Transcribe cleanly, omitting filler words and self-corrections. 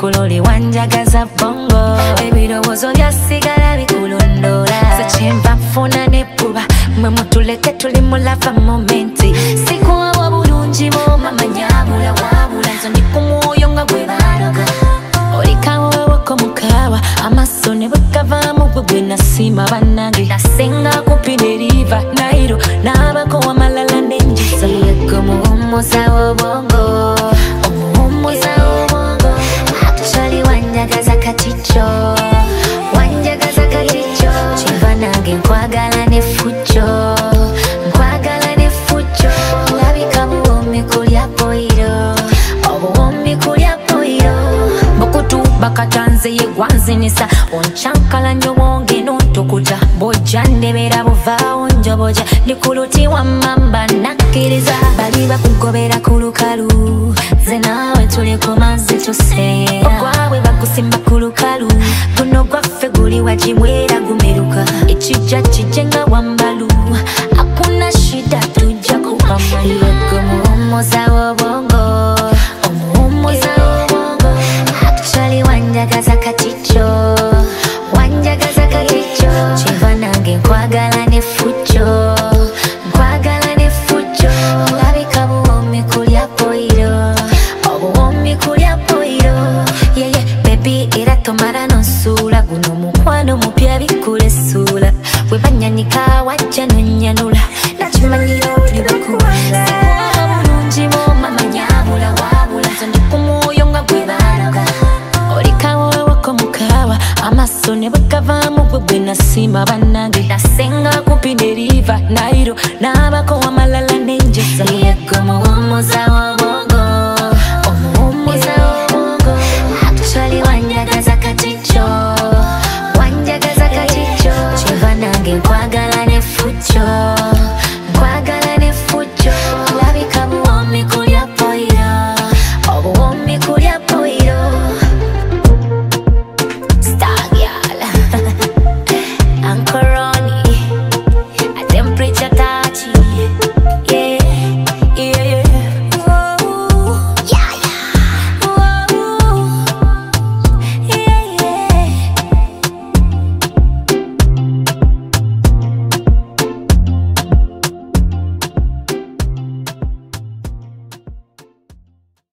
kuloli wanjagaza bongo ebirowozo byasigala bikulondola sechemba funa nepuba mwe mutuleke tuli mulava momenti sikuwa bulungi mo mama nyabula wabula nzo ndi ku mwoyo nga gwe baloga olikawo weko mukawa amaso ne bwekavaamu gwe gwe nasima bannange nasenga kupineriva nairo n'abako wamalala nenjisa yego muwummuza w'obwongo omuwummuza w'obwongo actually wanjagaza katicho wanjagaza katicho kiva nange nkwagala ne fucho nkwagala ne fucho labika buwombi kulya poiro obuwombi kulya poiro bukutu bakatanze yegwanzinisa onchankala nyo wonge nontukuta bojja ndebera buvaawo njoboja ndikuluti wa mamba nakkiriza bali bakugobera ku lukalu ze naawe tuli ku mazzi tuseera ogwabwe bakusimba ku lukalu guno gwaffe guli wagibwera gumeruka ekijja kijje nga wambalu akuna shida tujja kupamalu yego muwummuza w'obwongo omuwummuza w'obwongo actually wanjagaza katicho wanjagaza katicho kiva nange nkwagala ne fucho nkwagala ne fucho labika buwombi kulya poiro obuwombi kulya poiro yeye baby era tomara nonsuula guno mukwano mupya bikula essuula bwe banyanika wajja nonyanula nakimanyira tuli bakuwala sikuwa bulungi mo mama nyabula wabula nzo ndi ku mwoyo nga gwe baloga olikawo weko mukawa amaso ne bwekavaamu gwe gwe nasima bannange nasenga kupineriva nairo n'abako wamalala nenjesa yego muwummuza w'obwongo omuwummuza w'obwongo actually wanjagaza katicho wanjagaza katicho kiva nange nkwagala ne fucho nkwagala ne fucho labika buwombi kulya poiro obuwombi kulya poiro